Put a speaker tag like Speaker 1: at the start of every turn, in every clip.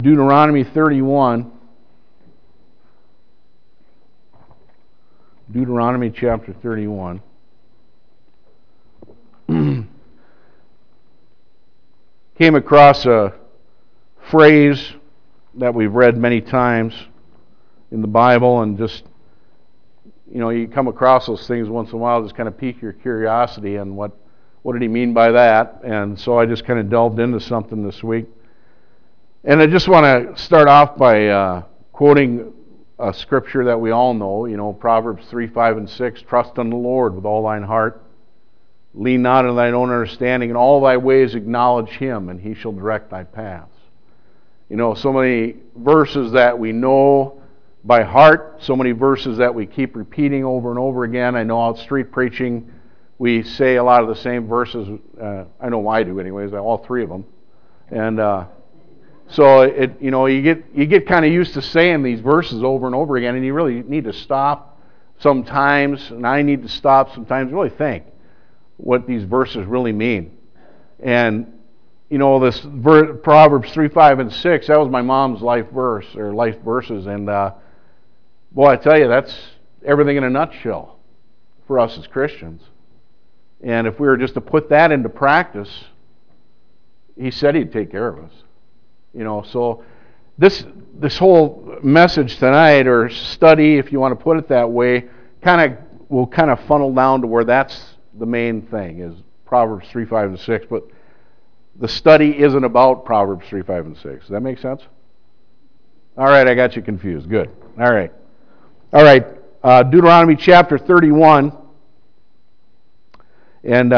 Speaker 1: Deuteronomy 31. Deuteronomy chapter 31. Came across a phrase that we've read many times in the Bible, and just, you come across those things once in a while, just kind of pique your curiosity and what did he mean by that? And so I just kind of delved into something this week. And I just want to start off by quoting a scripture that we all know, Proverbs 3, 5, and 6, trust in the Lord with all thine heart, lean not on thine own understanding, in all thy ways acknowledge him, and he shall direct thy paths. So many verses that we know by heart, so many verses that we keep repeating over and over again. I know out street preaching, we say a lot of the same verses. I know I do anyways, all three of them. And so you get kind of used to saying these verses over and over again, and you really need to stop sometimes, and I need to stop sometimes, really think what these verses really mean. And this Proverbs 3, 5, and 6, that was my mom's life verse, or life verses, and boy, I tell you, that's everything in a nutshell for us as Christians. And if we were just to put that into practice, he said he'd take care of us. So this whole message tonight, or study, if you want to put it that way, will funnel down to where that's the main thing, is Proverbs 3, 5, and 6. But the study isn't about Proverbs 3, 5, and 6. Does that make sense? All right, I got you confused. Good. All right. Deuteronomy chapter 31. And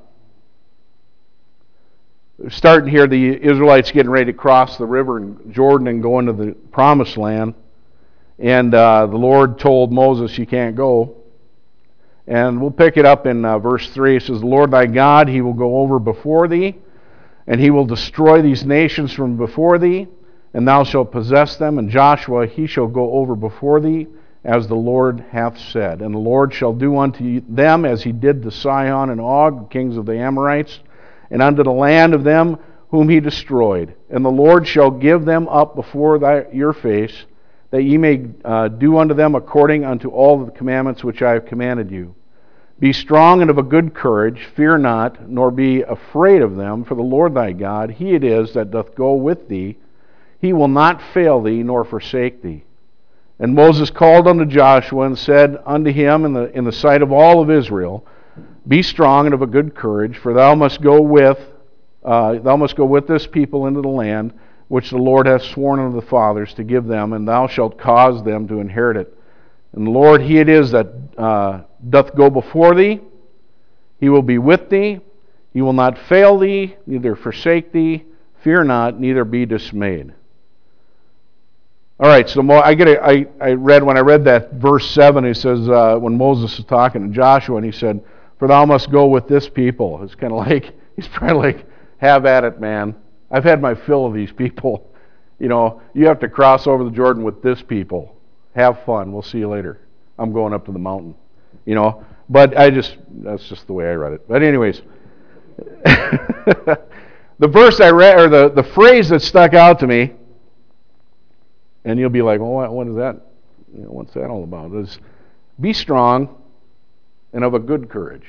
Speaker 1: starting here, the Israelites getting ready to cross the river in Jordan and go into the promised land. And the Lord told Moses, you can't go. And we'll pick it up in verse 3. It says, the Lord thy God, he will go over before thee, and he will destroy these nations from before thee, and thou shalt possess them. And Joshua, he shall go over before thee, as the Lord hath said. And the Lord shall do unto them as he did to Sihon and Og, kings of the Amorites, and unto the land of them whom he destroyed. And the Lord shall give them up before your face, that ye may do unto them according unto all the commandments which I have commanded you. Be strong and of a good courage, fear not, nor be afraid of them, for the Lord thy God, he it is that doth go with thee. He will not fail thee, nor forsake thee. And Moses called unto Joshua and said unto him in the sight of all of Israel, be strong and of a good courage, for thou must go with this people into the land which the Lord hath sworn unto the fathers to give them, and thou shalt cause them to inherit it. And the Lord, he it is that doth go before thee. He will be with thee. He will not fail thee, neither forsake thee. Fear not, neither be dismayed. All right, so I read, when I read that verse 7, it says, when Moses was talking to Joshua, and he said, for thou must go with this people. It's kind of like, he's trying to like, have at it, man. I've had my fill of these people. You have to cross over the Jordan with this people. Have fun. We'll see you later. I'm going up to the mountain. But that's just the way I read it. But anyways, the verse I read, or the phrase that stuck out to me, and you'll be like, well, what is that? What's that all about? Is be strong and of a good courage.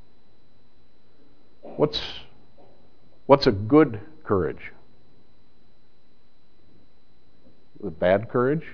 Speaker 1: What's a good courage? The bad courage?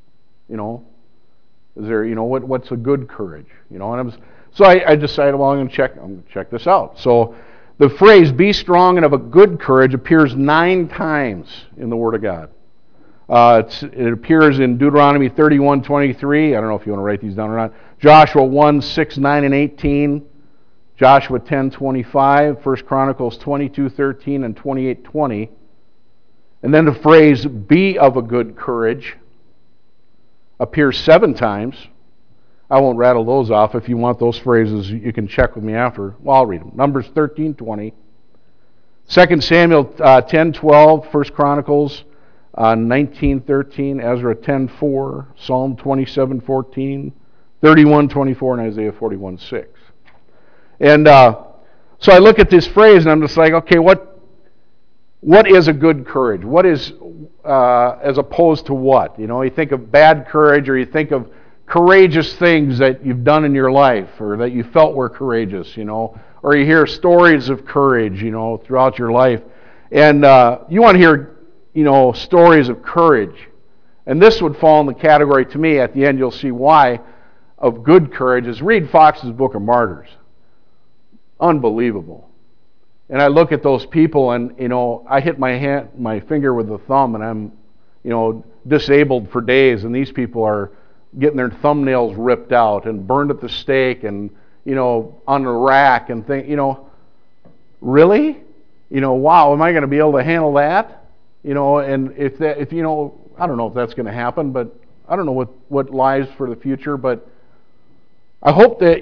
Speaker 1: Is there, what's a good courage? So I decided, well, I'm going to check this out. So the phrase, be strong and of a good courage, appears 9 times in the Word of God. It appears in Deuteronomy 31:23. I don't know if you want to write these down or not. Joshua 1, 6, 9, and 18. Joshua 10:25. 1 Chronicles 22:13 and 28:20. And then the phrase, be of a good courage, appears 7 times. I won't rattle those off. If you want those phrases, you can check with me after. Well, I'll read them. Numbers 13:20. 2 Samuel 10:12. 1 Chronicles 19:13. Ezra 10:4. Psalm 27:14. 31:24 and Isaiah 41:6. And so I look at this phrase and I'm just like, okay, what what is a good courage? What is, as opposed to what? You think of bad courage, or you think of courageous things that you've done in your life, or that you felt were courageous, or you hear stories of courage, throughout your life. And you want to hear, stories of courage. And this would fall in the category, to me, at the end you'll see why, of good courage, is read Fox's Book of Martyrs. Unbelievable. And I look at those people, and I hit my finger with the thumb, and I'm disabled for days, and these people are getting their thumbnails ripped out and burned at the stake, and on the rack, and really, wow, am I going to be able to handle that? And if I don't know if that's going to happen, but I don't know what lies for the future, but I hope that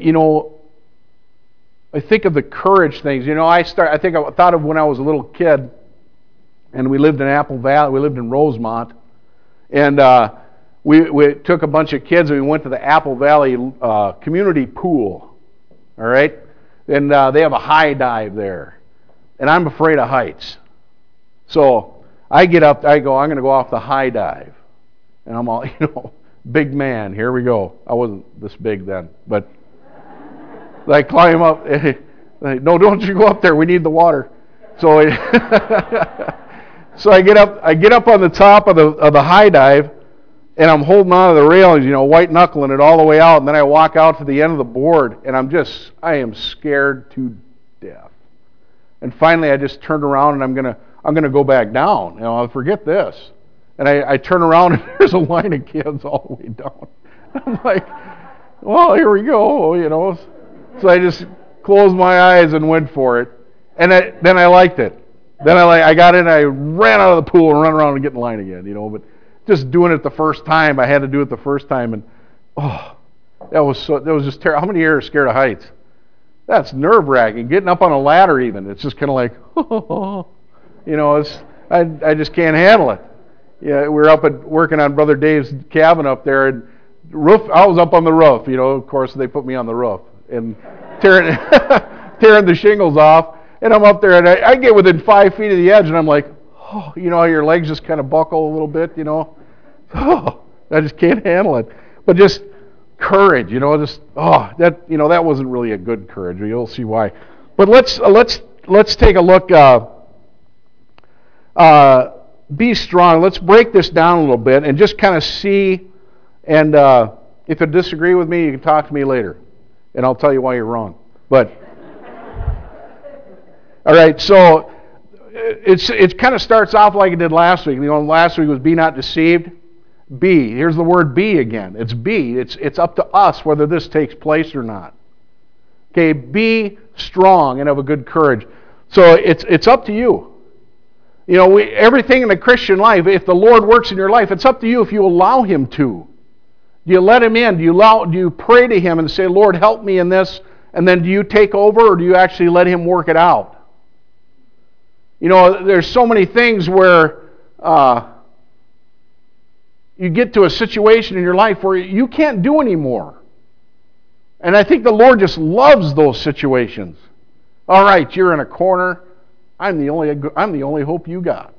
Speaker 1: I think of the courage things. I thought of when I was a little kid, and we lived in Apple Valley. We lived in Rosemont, and we took a bunch of kids and we went to the Apple Valley community pool. All right, and they have a high dive there, and I'm afraid of heights, so I get up. I go, I'm going to go off the high dive, and I'm all big man. Here we go. I wasn't this big then, but. I climb up. No, don't you go up there. We need the water. So, so I get up on the top of the high dive, and I'm holding on to the railings, white knuckling it all the way out. And then I walk out to the end of the board, and I am scared to death. And finally, I just turned around, and I'm gonna go back down. I'll forget this. And I turn around, and there's a line of kids all the way down. I'm like, well, here we go, So I just closed my eyes and went for it, and then I liked it. Then I got in, I ran out of the pool and ran around and get in line again, But just doing it the first time, I had to do it the first time, and that was just terrible. How many here are scared of heights? That's nerve-wracking. Getting up on a ladder, even, it's just kind of like, I just can't handle it. Yeah, we're working on Brother Dave's cabin up there, and I was up on the roof. Of course they put me on the roof. And tearing the shingles off, and I'm up there, and I get within 5 feet of the edge, and I'm like, how your legs just kind of buckle a little bit, I just can't handle it. But just courage, that wasn't really a good courage. You'll see why. But let's take a look. Be strong. Let's break this down a little bit and just kind of see. And if you disagree with me, you can talk to me later. And I'll tell you why you're wrong. But all right, so it kind of starts off like it did last week. Last week was be not deceived. Be. Here's the word be again. It's be. It's up to us whether this takes place or not. Okay, be strong and have a good courage. So it's up to you. Everything in the Christian life, if the Lord works in your life, it's up to you if you allow Him to. Do you let Him in? Do you pray to Him and say, Lord, help me in this? And then do you take over, or do you actually let Him work it out? There's so many things where you get to a situation in your life where you can't do anymore. And I think the Lord just loves those situations. All right, you're in a corner. I'm the only hope you got.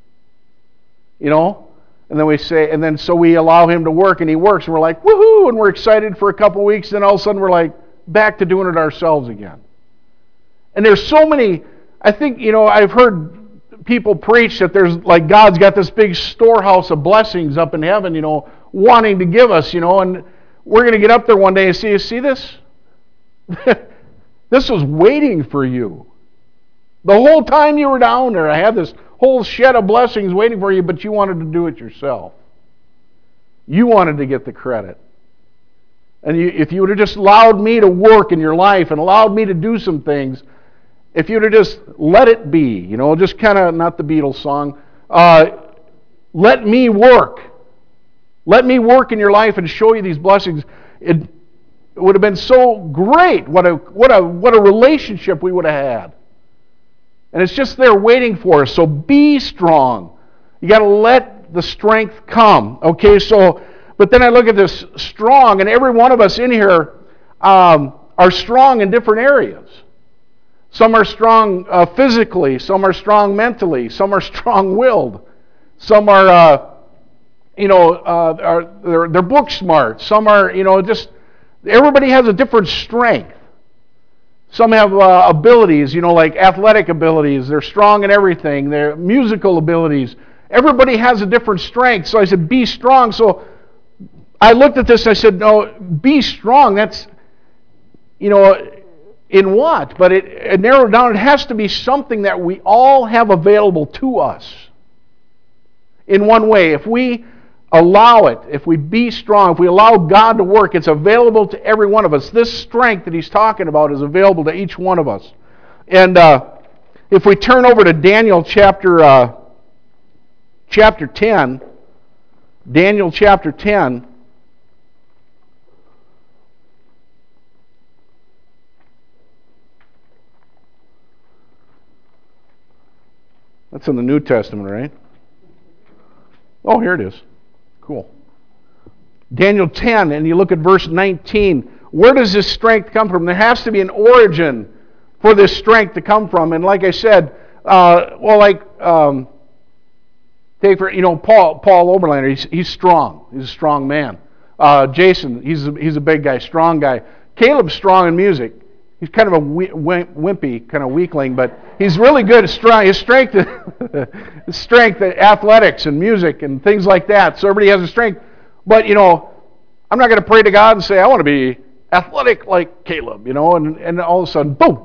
Speaker 1: And then so we allow Him to work, and He works, and we're like, woohoo, and we're excited for a couple weeks, and all of a sudden we're like, back to doing it ourselves again. And there's so many, I think, I've heard people preach that there's, like, God's got this big storehouse of blessings up in heaven, wanting to give us, and we're going to get up there one day and see this? This was waiting for you. The whole time you were down there, I had this whole shed of blessings waiting for you, but you wanted to do it yourself. You wanted to get the credit. And if you would have just allowed me to work in your life and allowed me to do some things, if you would have just let it be, just kind of, not the Beatles song, let me work. Let me work in your life and show you these blessings. It would have been so great. What a relationship we would have had. And it's just there waiting for us. So be strong. You got to let the strength come. Okay, but then I look at this strong, and every one of us in here are strong in different areas. Some are strong physically. Some are strong mentally. Some are strong-willed. Some are, they're book smart. Some are, everybody has a different strength. Some have abilities, like athletic abilities. They're strong in everything. They're musical abilities. Everybody has a different strength. So I said, be strong. So I looked at this and I said, no, be strong. That's, in what? But it narrowed down. It has to be something that we all have available to us. In one way, if we allow it, if we be strong, if we allow God to work, it's available to every one of us. This strength that he's talking about is available to each one of us. And if we turn over to Daniel chapter 10, Daniel chapter 10, that's in the New Testament, right? Oh, here it is. Cool. Daniel 10, and you look at verse 19. Where does this strength come from? There has to be an origin for this strength to come from. And like I said, take for Paul Oberlander. He's strong. He's a strong man. Jason, he's a big guy, strong guy. Caleb's strong in music. He's kind of a wimpy, kind of weakling, but he's really good at strong. His strength, athletics and music and things like that. So everybody has a strength. But, I'm not going to pray to God and say, I want to be athletic like Caleb, and all of a sudden, boom,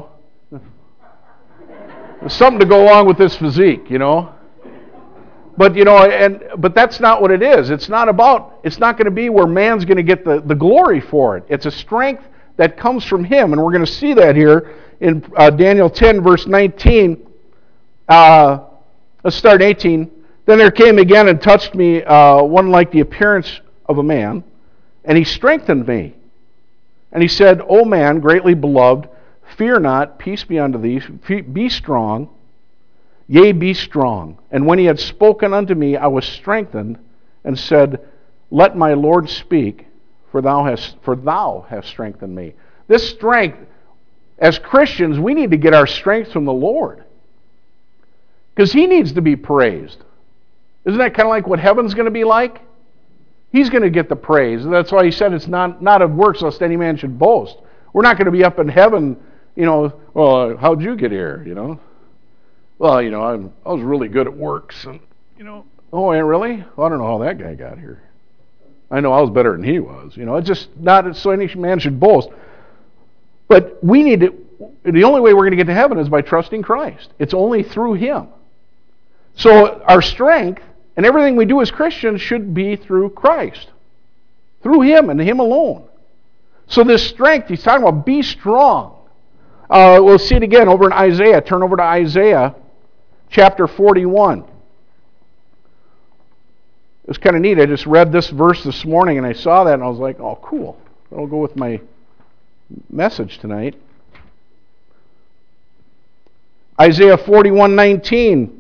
Speaker 1: there's something to go along with this physique, But, but that's not what it is. It's not going to be where man's going to get the glory for it. It's a strength that comes from him. And we're going to see that here in Daniel 10, verse 19. Let's start 18. Then there came again and touched me one like the appearance of a man, and he strengthened me. And he said, O man, greatly beloved, fear not, peace be unto thee, be strong, yea, be strong. And when he had spoken unto me, I was strengthened, and said, Let my Lord speak, for thou hast strengthened me. This strength, as Christians, we need to get our strength from the Lord. Because he needs to be praised. Isn't that kind of like what heaven's going to be like? He's going to get the praise. That's why he said it's not of works, lest any man should boast. We're not going to be up in heaven, well, how'd you get here, Well, I was really good at works. And, oh, really? Well, I don't know how that guy got here. I know I was better than he was. It's just not so any man should boast. But we need to, the only way we're going to get to heaven is by trusting Christ. It's only through him. So our strength and everything we do as Christians should be through Christ. Through him and him alone. So this strength, he's talking about, be strong. We'll see it again over in Isaiah. Turn over to Isaiah chapter 41. It was kind of neat. I just read this verse this morning and I saw that and I was like, oh, cool. That'll go with my message tonight. Isaiah 41:19.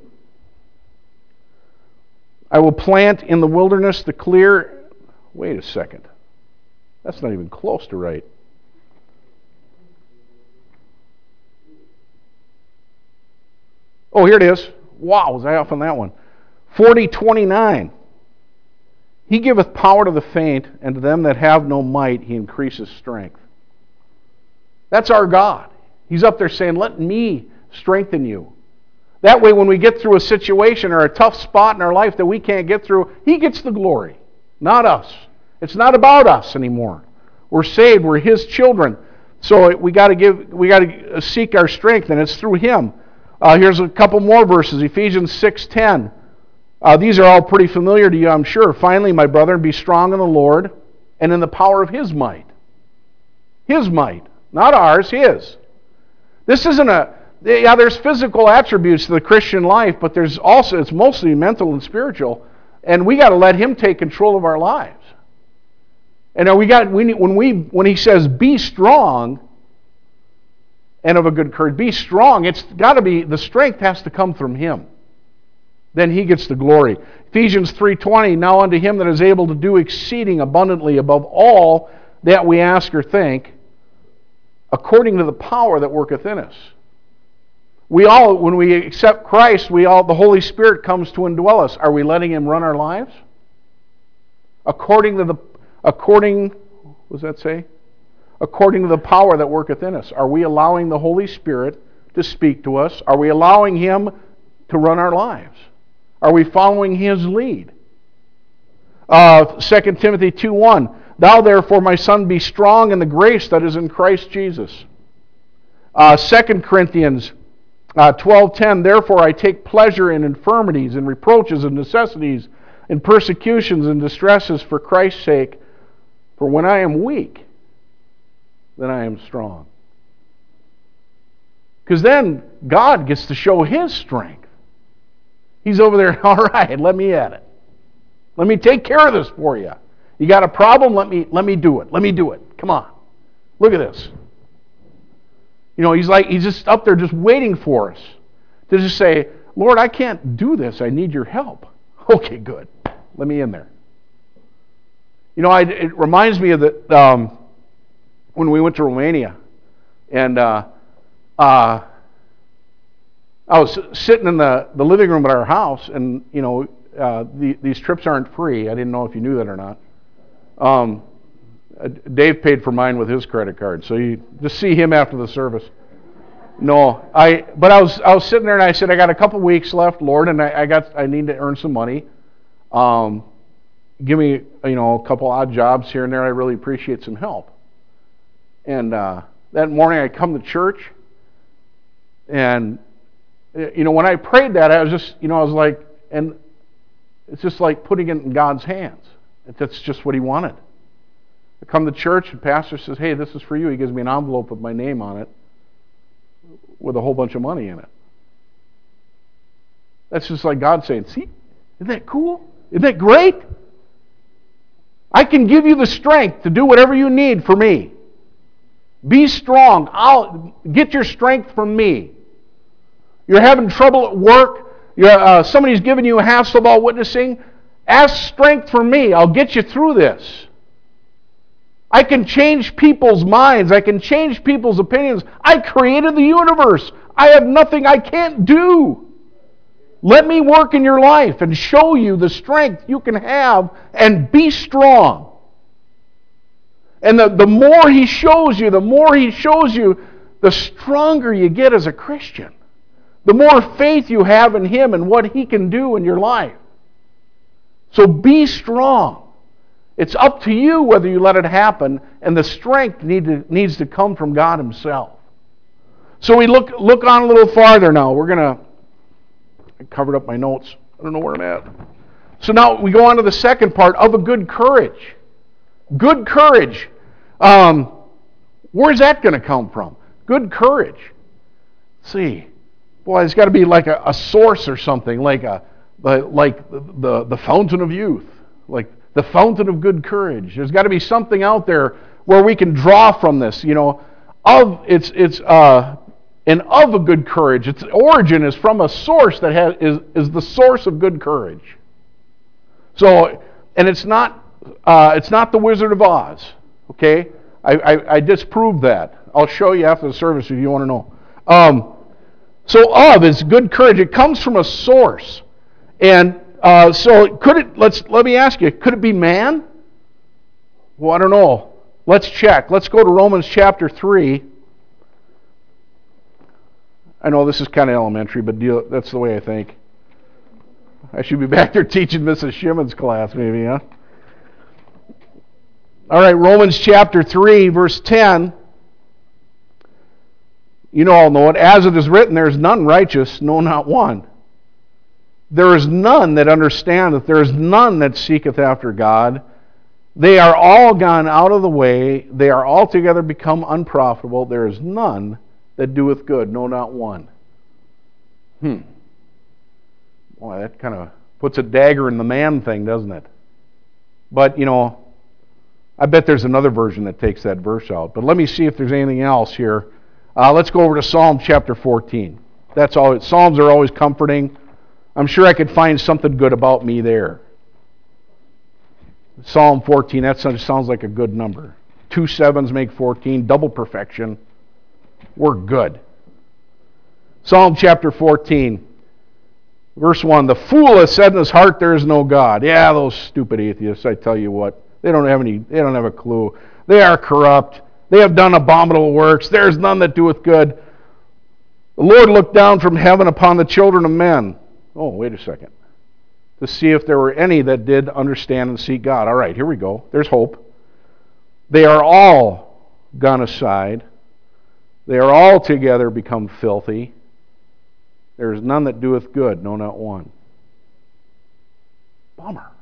Speaker 1: I will plant in the wilderness the clear... Wait a second. That's not even close to right. Oh, here it is. Wow, was I off on that one? 40:29. He giveth power to the faint, and to them that have no might he increases strength. That's our God. He's up there saying, let me strengthen you. That way when we get through a situation or a tough spot in our life that we can't get through, he gets the glory, not us. It's not about us anymore. We're saved, we're his children. So we got to seek our strength, and it's through him. Here's a couple more verses. Ephesians 6:10. These are all pretty familiar to you, I'm sure. Finally, my brethren, be strong in the Lord and in the power of his might. His might, not ours, his. This isn't there's physical attributes to the Christian life, but there's also, it's mostly mental and spiritual, and we got to let him take control of our lives. And when he says be strong and of a good courage, be strong, it's got to be, the strength has to come from him. Then he gets the glory. Ephesians 3:20, now unto him that is able to do exceeding abundantly above all that we ask or think, according to the power that worketh in us. We all, when we accept Christ, the Holy Spirit comes to indwell us. Are we letting Him run our lives? According to the power that worketh in us. Are we allowing the Holy Spirit to speak to us? Are we allowing Him to run our lives? Are we following His lead? 2 Timothy 2:1, Thou therefore, my son, be strong in the grace that is in Christ Jesus. 2 Corinthians 12:10, Therefore I take pleasure in infirmities and reproaches and necessities and persecutions and distresses for Christ's sake. For when I am weak, then I am strong. Because then God gets to show His strength. He's over there, all right, let me at it. Let me take care of this for you. You got a problem? Let me do it. Let me do it. Come on. Look at this. You know, he's just up there just waiting for us to just say, Lord, I can't do this. I need your help. Okay, good. Let me in there. You know, it reminds me of that when we went to Romania, and I was sitting in the living room at our house, and you know, these trips aren't free. I didn't know if you knew that or not. Dave paid for mine with his credit card, so you just see him after the service. No, but I was sitting there and I said, I got a couple weeks left, Lord, and I need to earn some money. Give me, you know, a couple odd jobs here and there. I really appreciate some help. And that morning I come to church, and you know, when I prayed that, I was just, you know, I was like, and it's just like putting it in God's hands. That's just what He wanted. I come to church, and the pastor says, hey, this is for you. He gives me an envelope with my name on it with a whole bunch of money in it. That's just like God saying, see, isn't that cool? Isn't that great? I can give you the strength to do whatever you need for me. Be strong. I'll get your strength from me. You're having trouble at work. Somebody's giving you a hassle about witnessing. Ask strength from me. I'll get you through this. I can change people's minds. I can change people's opinions. I created the universe. I have nothing I can't do. Let me work in your life and show you the strength you can have, and be strong. And the more He shows you, the stronger you get as a Christian. The more faith you have in Him and what He can do in your life. So be strong. It's up to you whether you let it happen, and the strength needs to come from God Himself. So we look on a little farther now. I covered up my notes. I don't know where I'm at. So now we go on to the second part of a good courage. Good courage. Where's that going to come from? Good courage. Let's see. Boy, it's got to be like a source or something, like the fountain of youth, like the fountain of good courage. There's got to be something out there where we can draw from this. You know, of a good courage. Its origin is from a source that is the source of good courage. So, and it's not the Wizard of Oz. Okay, I disproved that. I'll show you after the service if you want to know. So of is good courage. It comes from a source. And so let me ask you, could it be man? Well, I don't know. Let's check. Let's go to Romans chapter 3. I know this is kind of elementary, but that's the way I think. I should be back there teaching Mrs. Shimon's class maybe, huh? All right, Romans chapter 3, verse 10. You all know it. As it is written, there is none righteous, no, not one. There is none that understandeth. There is none that seeketh after God. They are all gone out of the way. They are altogether become unprofitable. There is none that doeth good, no, not one. Boy, that kind of puts a dagger in the man thing, doesn't it? But, you know, I bet there's another version that takes that verse out. But let me see if there's anything else here. Let's go over to Psalm chapter 14. That's all. Psalms are always comforting. I'm sure I could find something good about me there. Psalm 14, that sounds like a good number. 2 sevens make 14, double perfection. We're good. Psalm chapter 14, verse 1. The fool has said in his heart, there is no God. Yeah, those stupid atheists, I tell you what. They don't have a clue. They are corrupt. They have done abominable works. There is none that doeth good. The Lord looked down from heaven upon the children of men. Oh, wait a second. To see if there were any that did understand and seek God. All right, here we go. There's hope. They are all gone aside. They are all together become filthy. There is none that doeth good, no, not one. Bummer.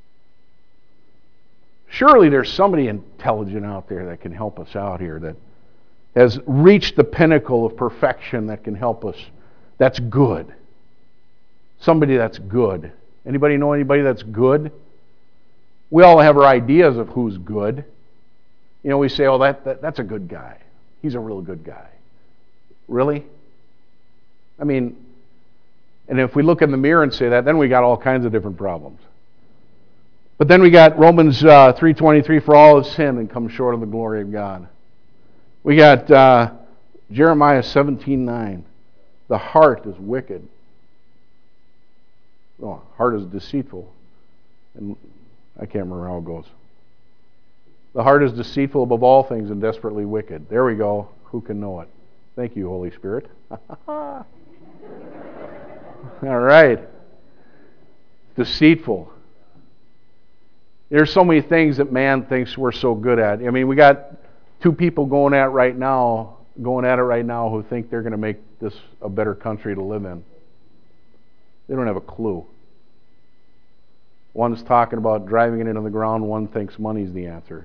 Speaker 1: Surely there's somebody intelligent out there that can help us out here, that has reached the pinnacle of perfection, that can help us. That's good. Somebody that's good. Anybody know anybody that's good? We all have our ideas of who's good. You know, we say, oh, that's a good guy. He's a real good guy. Really? I mean, and if we look in the mirror and say that, then we got all kinds of different problems. But then we got Romans 3:23, for all have sinned and come short of the glory of God. We got Jeremiah 17:9, the heart is wicked. Oh, heart is deceitful. And I can't remember how it goes. The heart is deceitful above all things and desperately wicked. There we go. Who can know it? Thank you, Holy Spirit. All right. Deceitful. There's so many things that man thinks we're so good at. I mean, we got two people going at it right now who think they're going to make this a better country to live in. They don't have a clue. One's talking about driving it into the ground, one thinks money's the answer.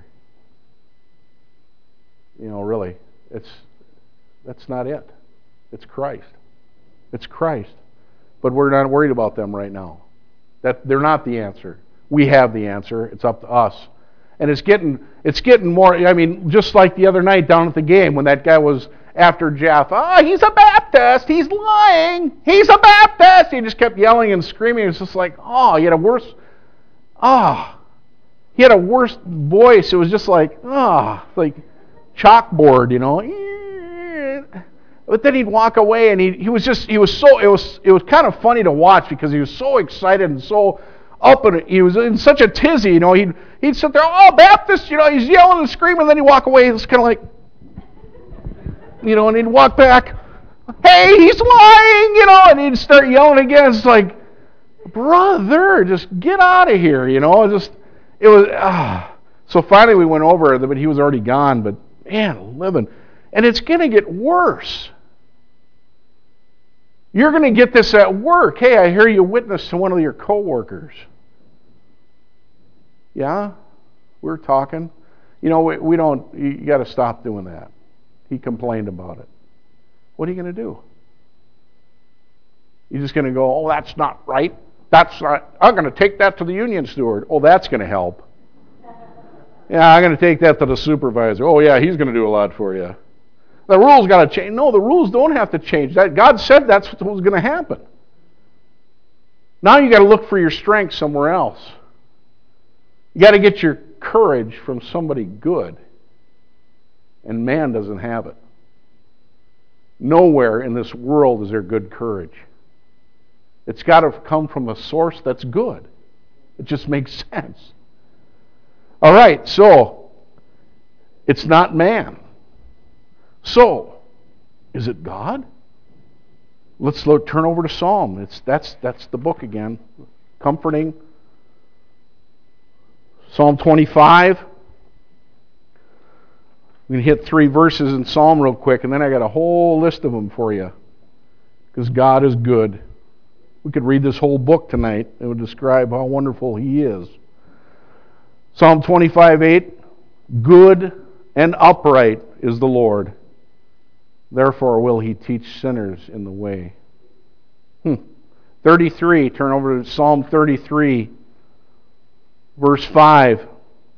Speaker 1: You know, really, that's not it. It's Christ. It's Christ. But we're not worried about them right now. That they're not the answer. We have the answer. It's up to us. And it's getting more, I mean, just like the other night down at the game when that guy was after Jeff. Oh, he's a Baptist. He's lying. He's a Baptist. He just kept yelling and screaming. It was just like, he had a worse voice. It was just like, like chalkboard, you know. But then he'd walk away and it was kind of funny to watch because he was so excited and so up, and he was in such a tizzy, you know. He'd sit there, oh, Baptist, you know, he's yelling and screaming, and then he'd walk away. He was kind of like, you know, and he'd walk back, hey, he's lying, you know, and he'd start yelling again. It's like, brother, just get out of here, you know. So finally we went over, but he was already gone. But man, living, and it's going to get worse. You're going to get this at work. Hey, I hear you witness to one of your coworkers. Yeah, we're talking. You know, we don't. You got to stop doing that. He complained about it. What are you going to do? You're just going to go, oh, that's not right. That's not. I'm going to take that to the union steward. Oh, that's going to help. Yeah, I'm going to take that to the supervisor. Oh, yeah, he's going to do a lot for you. The rules got to change. No, the rules don't have to change. God said that's what was going to happen. Now you got to look for your strength somewhere else. You got to get your courage from somebody good. And man doesn't have it. Nowhere in this world is there good courage. It's got to come from a source that's good. It just makes sense. All right, so it's not man. So, is it God? Let's turn over to Psalm. That's the book again. Comforting. Psalm 25. We can hit 3 verses in Psalm real quick, and then I got a whole list of them for you. Because God is good. We could read this whole book tonight. It would describe how wonderful He is. Psalm 25:8. Good and upright is the Lord. Therefore will He teach sinners in the way. 33, turn over to Psalm 33, verse 5.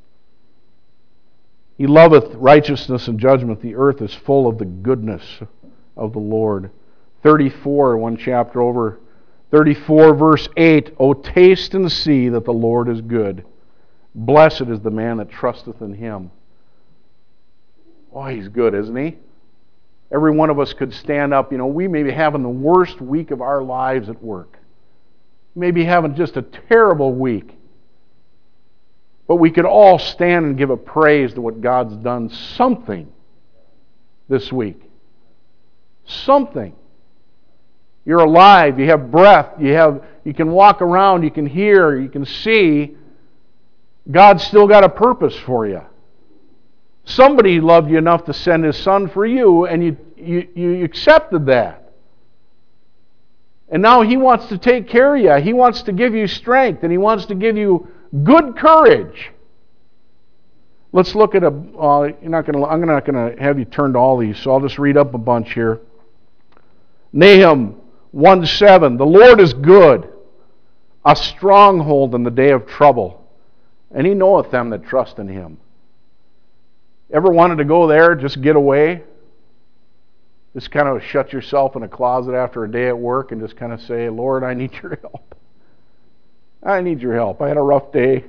Speaker 1: He loveth righteousness and judgment. The earth is full of the goodness of the Lord. 34, one chapter over. 34, verse 8. O taste and see that the Lord is good. Blessed is the man that trusteth in Him. Oh, He's good, isn't He? Every one of us could stand up. We may be having the worst week of our lives at work. Maybe having just a terrible week. But we could all stand and give a praise to what God's done something this week. Something. You're alive, you have breath, you can walk around, you can hear, you can see. God's still got a purpose for you. Somebody loved you enough to send His Son for you, and you accepted that. And now He wants to take care of you. He wants to give you strength, and He wants to give you good courage. Let's look at I'm not going to have you turn to all these, so I'll just read up a bunch here. Nahum 1:7. The Lord is good, a stronghold in the day of trouble, and He knoweth them that trust in Him. Ever wanted to go there, just get away? Just kind of shut yourself in a closet after a day at work and just kind of say, Lord, I need your help. I need your help. I had a rough day.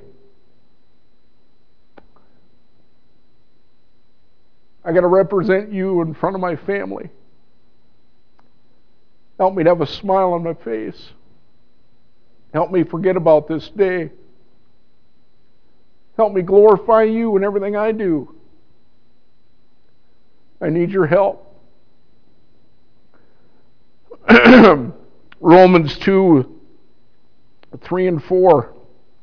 Speaker 1: I got to represent you in front of my family. Help me to have a smile on my face. Help me forget about this day. Help me glorify you in everything I do. I need your help. Romans 2:3 and 4.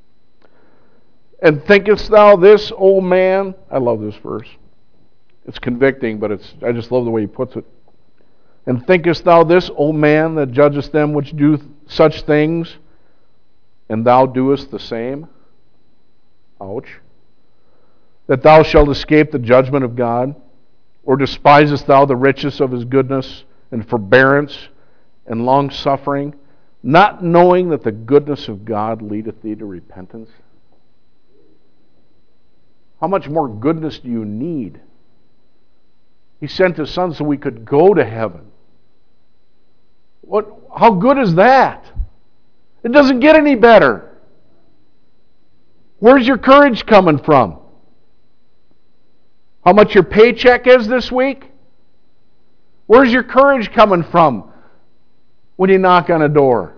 Speaker 1: And thinkest thou this, O man? I love this verse. It's convicting, but I just love the way he puts it. And thinkest thou this, O man, that judgest them which do such things, and thou doest the same? Ouch. That thou shalt escape the judgment of God? Or despisest thou the riches of His goodness and forbearance and long-suffering, not knowing that the goodness of God leadeth thee to repentance? How much more goodness do you need? He sent His Son so we could go to heaven. How good is that? It doesn't get any better. Where's your courage coming from? How much your paycheck is this week? Where's your courage coming from when you knock on a door?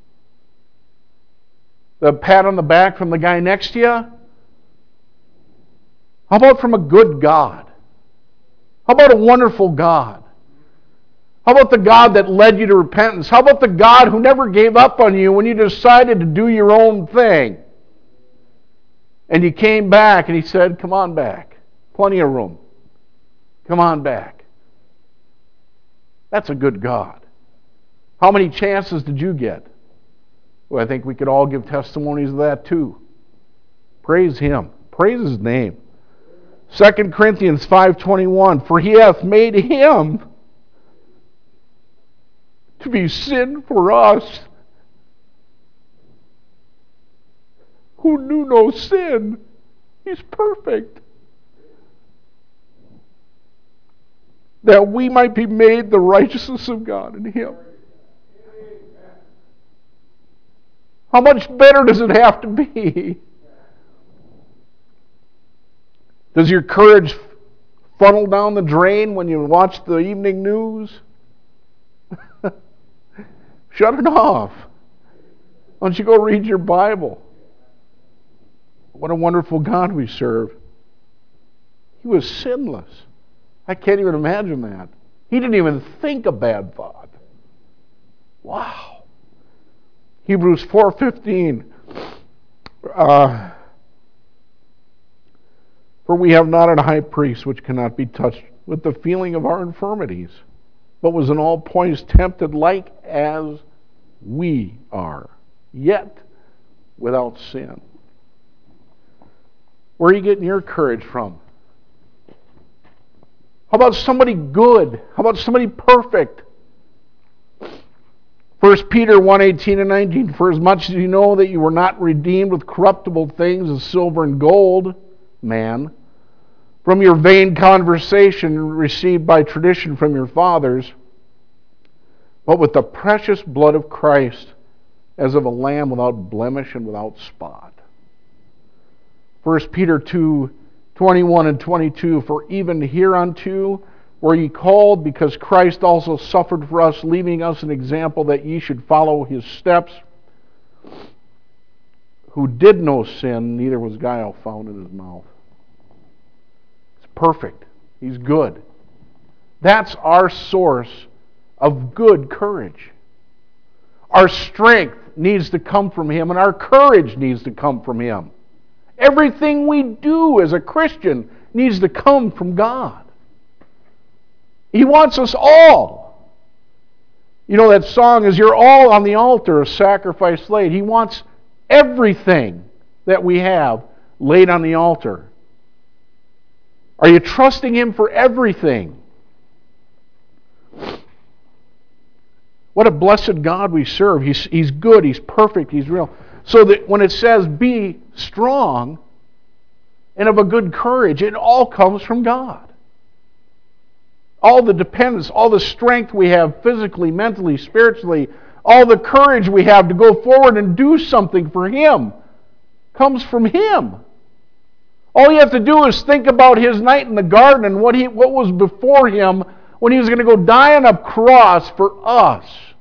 Speaker 1: The pat on the back from the guy next to you? How about from a good God? How about a wonderful God? How about the God that led you to repentance? How about the God who never gave up on you when you decided to do your own thing? And you came back and He said, come on back. Plenty of room. Come on back. That's a good God. How many chances did you get? Well, I think we could all give testimonies of that too. Praise Him. Praise His name. 2 Corinthians 5:21. For He hath made Him to be sin for us, who knew no sin. He's perfect. That we might be made the righteousness of God in Him. How much better does it have to be? Does your courage funnel down the drain when you watch the evening news? Shut it off. Why don't you go read your Bible? What a wonderful God we serve. He was sinless. I can't even imagine that. He didn't even think a bad thought. Wow. Hebrews 4:15. For we have not a high priest which cannot be touched with the feeling of our infirmities, but was in all points tempted like as we are, yet without sin. Where are you getting your courage from? How about somebody good? How about somebody perfect? 1 Peter 1:18 and 19. For as much as you know that you were not redeemed with corruptible things as silver and gold, man, from your vain conversation received by tradition from your fathers, but with the precious blood of Christ, as of a lamb without blemish and without spot. 1 Peter 2:21 and 22. For even hereunto were ye called, because Christ also suffered for us, leaving us an example that ye should follow his steps, who did no sin, neither was guile found in his mouth. It's perfect. He's good. That's our source of good courage. Our strength needs to come from him, and our courage needs to come from him. Everything we do as a Christian needs to come from God. He wants us all. You know that song is, you're all on the altar, a sacrifice laid. He wants everything that we have laid on the altar. Are you trusting him for everything? What a blessed God we serve. He's good, he's perfect, he's real. So that when it says be strong and of a good courage, it all comes from God. All the dependence, all the strength we have physically, mentally, spiritually, all the courage we have to go forward and do something for him comes from him. All you have to do is think about his night in the garden and what was before him when he was going to go die on a cross for us.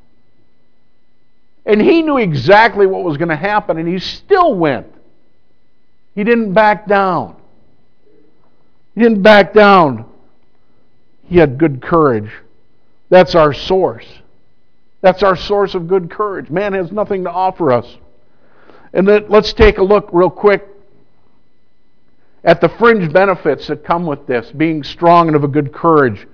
Speaker 1: And he knew exactly what was going to happen, and he still went. He didn't back down. He didn't back down. He had good courage. That's our source. That's our source of good courage. Man has nothing to offer us. And then let's take a look real quick at the fringe benefits that come with this, being strong and of a good courage.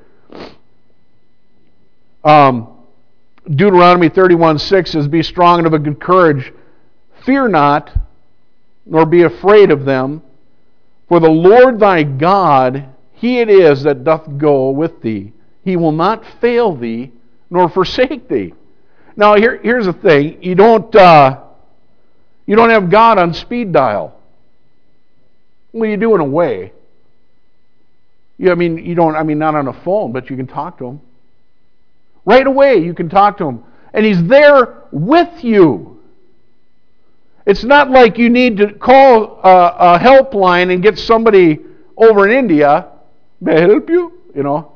Speaker 1: Deuteronomy 31:6 says, be strong and of a good courage. Fear not, nor be afraid of them. For the Lord thy God, he it is that doth go with thee. He will not fail thee, nor forsake thee. Now here's the thing. You don't have God on speed dial. Well, you do in a way. Not on a phone, but you can talk to him. Right away, you can talk to him. And he's there with you. It's not like you need to call a helpline and get somebody over in India. May I help you? No,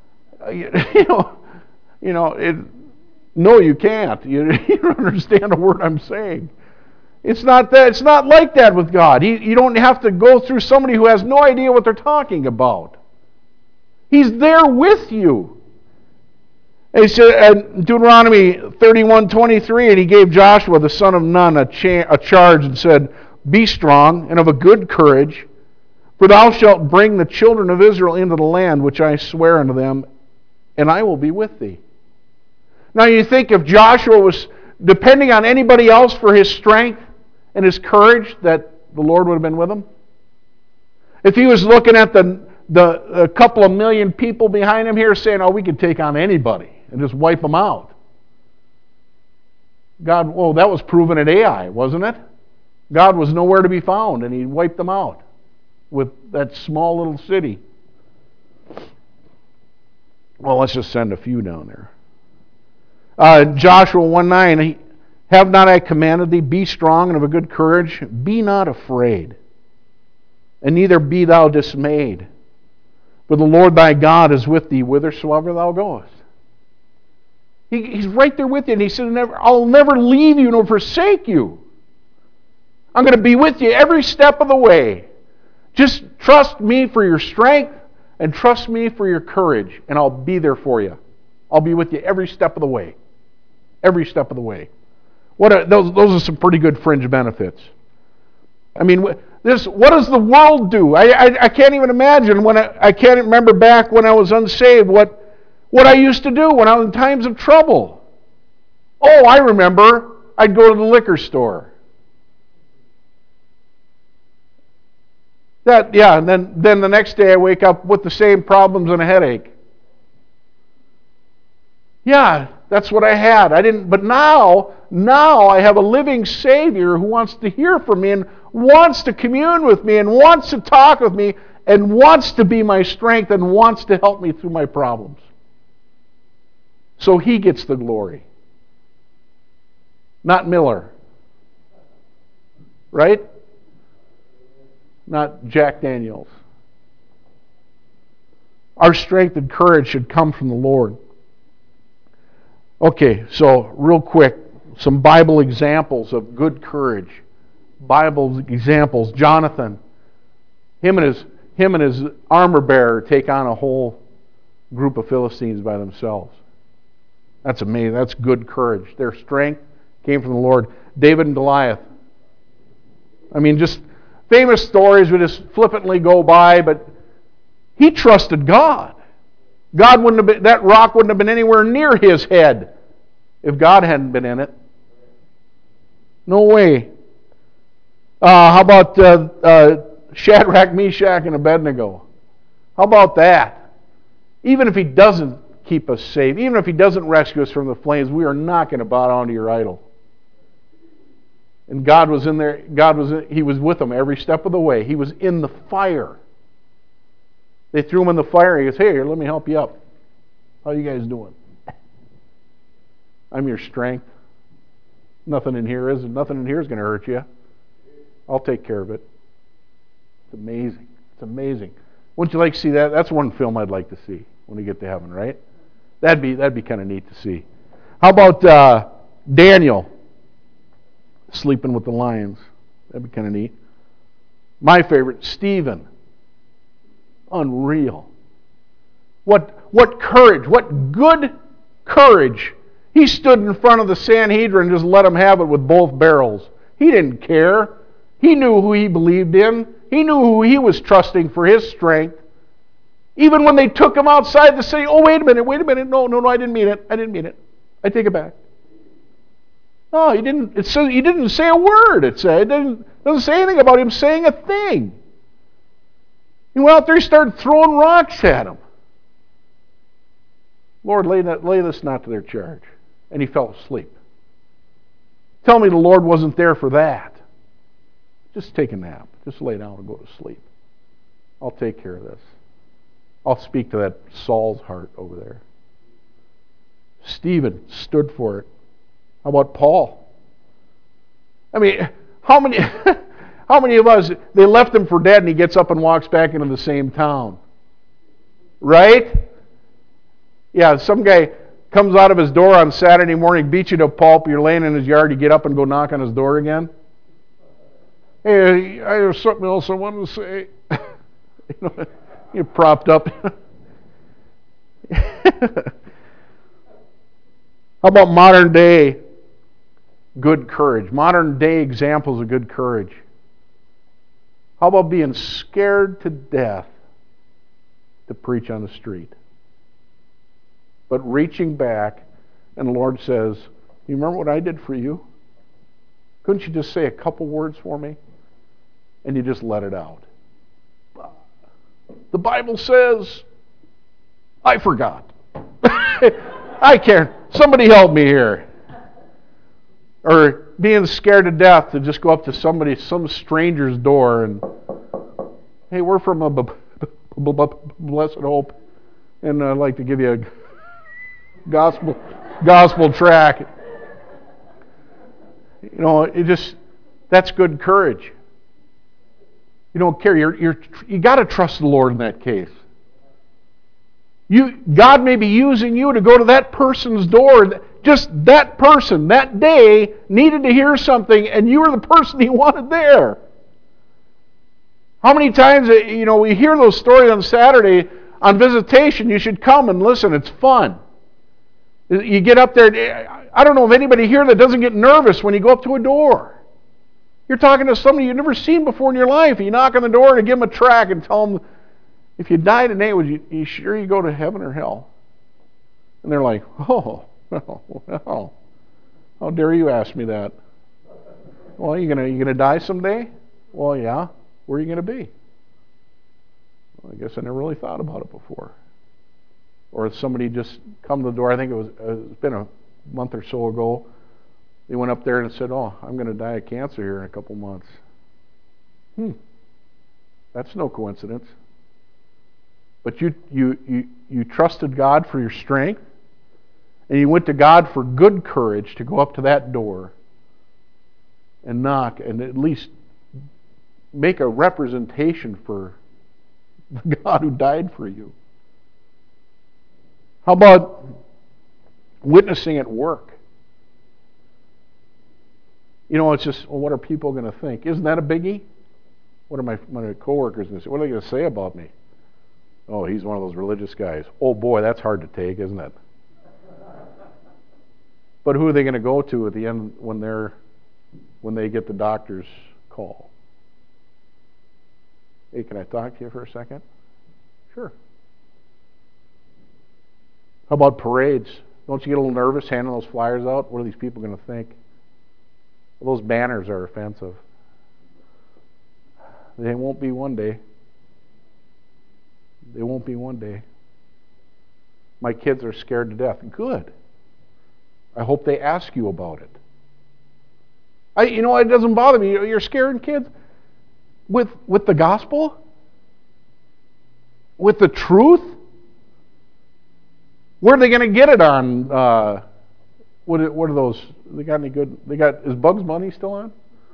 Speaker 1: you can't. You don't understand a word I'm saying. It's not that. It's not like that with God. You don't have to go through somebody who has no idea what they're talking about. He's there with you. And he said in Deuteronomy 31:23, and he gave Joshua the son of Nun a charge and said, be strong and of a good courage, for thou shalt bring the children of Israel into the land which I swear unto them, and I will be with thee. Now you think if Joshua was depending on anybody else for his strength and his courage, that the Lord would have been with him? If he was looking at the couple of million people behind him here saying, we could take on anybody and just wipe them out. God, that was proven at Ai, wasn't it? God was nowhere to be found, and he wiped them out with that small little city. Well, let's just send a few down there. Joshua 1:9, have not I commanded thee, be strong and of a good courage, be not afraid, and neither be thou dismayed. For the Lord thy God is with thee whithersoever thou goest. He's right there with you, and he said, I'll never leave you nor forsake you. I'm going to be with you every step of the way. Just trust me for your strength and trust me for your courage, and I'll be there for you. I'll be with you every step of the way. Every step of the way. Those are some pretty good fringe benefits. I mean, what does the world do? I can't even imagine I can't remember back when I was unsaved what I used to do when I was in times of trouble. I remember. I'd go to the liquor store. And then the next day I wake up with the same problems and a headache. Yeah, that's what I had. But now I have a living Savior who wants to hear from me and wants to commune with me and wants to talk with me and wants to be my strength and wants to help me through my problems. So he gets the glory. Not Miller. Right? Not Jack Daniels. Our strength and courage should come from the Lord. Okay, so real quick, some Bible examples of good courage. Bible examples. Jonathan, him and his armor bearer take on a whole group of Philistines by themselves. That's amazing. That's good courage. Their strength came from the Lord. David and Goliath. I mean, just famous stories we just flippantly go by, but he trusted God. God wouldn't have been, that rock wouldn't have been anywhere near his head if God hadn't been in it. No way. How about Shadrach, Meshach, and Abednego? How about that? Even if he doesn't keep us safe, even if he doesn't rescue us from the flames, we are not going to bow down to your idol. And God was in there. He was with them every step of the way. He was in the fire. They threw him in the fire. He goes, "Hey, here, let me help you up. How you guys doing? I'm your strength. Nothing in here is going to hurt you. I'll take care of it." It's amazing. It's amazing. Wouldn't you like to see that? That's one film I'd like to see when we get to heaven, right? That'd be kind of neat to see. How about Daniel sleeping with the lions? That'd be kind of neat. My favorite, Stephen. Unreal. What courage, what good courage. He stood in front of the Sanhedrin and just let them have it with both barrels. He didn't care. He knew who he believed in. He knew who he was trusting for his strength. Even when they took him outside the city, "Oh, wait a minute. No, I didn't mean it. I take it back." No, he didn't. He didn't say a word. It doesn't say anything about him saying a thing. He went out there, he started throwing rocks at him. "Lord, lay this not to their charge." And he fell asleep. Tell me the Lord wasn't there for that. Just take a nap. Just lay down and go to sleep. I'll take care of this. I'll speak to that Saul's heart over there. Stephen stood for it. How about Paul? I mean, how many of us, they left him for dead and he gets up and walks back into the same town? Right? Yeah, some guy comes out of his door on Saturday morning, beats you to a pulp, you're laying in his yard, you get up and go knock on his door again. "Hey, I have something else I wanted to say." You're propped up. How about modern day good courage? Modern day examples of good courage. How about being scared to death to preach on the street? But reaching back, and the Lord says, "You remember what I did for you? Couldn't you just say a couple words for me?" And you just let it out. "The Bible says," "I forgot." "I can't. Somebody help me here." Or being scared to death to just go up to some stranger's door and, "Hey, we're from a Blessed Hope, and I'd like to give you a gospel track." That's good courage. You don't care. You got to trust the Lord in that case. God may be using you to go to that person's door. Just that person, that day, needed to hear something, and you were the person he wanted there. How many times, we hear those stories on Saturday on visitation. You should come and listen. It's fun. You get up there. I don't know of anybody here that doesn't get nervous when you go up to a door. You're talking to somebody you've never seen before in your life. You knock on the door and give them a tract and tell them, "If you die today, would you sure you go to heaven or hell?" And they're like, "Oh, well, how dare you ask me that?" "Well, you gonna die someday?" "Well, yeah. Where are you gonna be?" "Well, I guess I never really thought about it before." Or somebody just come to the door. I think it's been a month or so ago. They went up there and said, "Oh, I'm going to die of cancer here in a couple months." That's no coincidence. But you trusted God for your strength, and you went to God for good courage to go up to that door and knock and at least make a representation for the God who died for you. How about witnessing at work? You know, it's just, well, what are people going to think? Isn't that a biggie? What are my coworkers going to say? What are they going to say about me? Oh, he's one of those religious guys. Oh boy, that's hard to take, isn't it? But who are they going to go to at the end when they get the doctor's call? Hey, can I talk to you for a second? Sure. How about parades? Don't you get a little nervous handing those flyers out? What are these people going to think? Well, those banners are offensive. They won't be one day. They won't be one day. My kids are scared to death. Good. I hope they ask you about it. It doesn't bother me. You're scaring kids with the gospel? With the truth? Where are they going to get it on? What are those? They got any good? Is Bugs Bunny still on?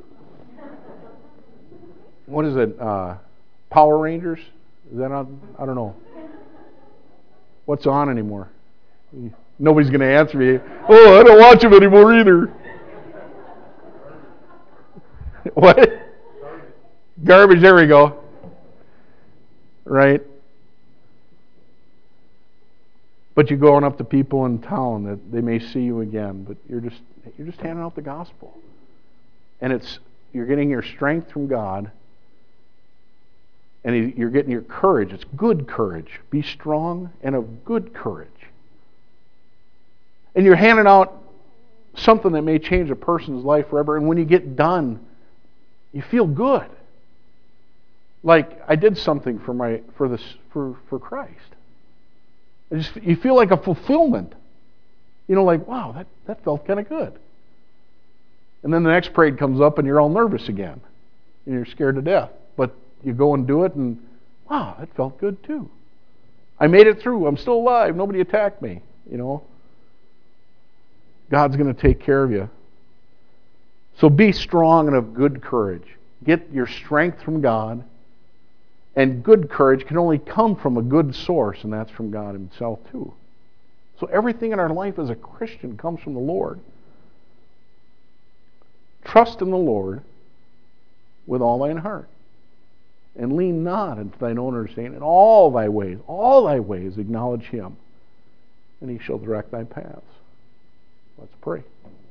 Speaker 1: What is it? Power Rangers? Is that on? I don't know. What's on anymore? Nobody's going to answer me. Oh, I don't watch them anymore either. What? Garbage. There we go. Right. But you're going up to people in town that they may see you again, but you're just handing out the gospel, and you're getting your strength from God, and you're getting your courage. It's good courage. Be strong and of good courage. And you're handing out something that may change a person's life forever. And when you get done, you feel good, like I did something for Christ. You feel like a fulfillment. Like, wow, that felt kind of good. And then the next parade comes up and you're all nervous again. And you're scared to death. But you go and do it and, wow, that felt good too. I made it through. I'm still alive. Nobody attacked me. God's going to take care of you. So be strong and of good courage. Get your strength from God. And good courage can only come from a good source, and that's from God Himself too. So everything in our life as a Christian comes from the Lord. Trust in the Lord with all thine heart, and lean not into thine own understanding. In all thy ways acknowledge Him, and He shall direct thy paths. Let's pray.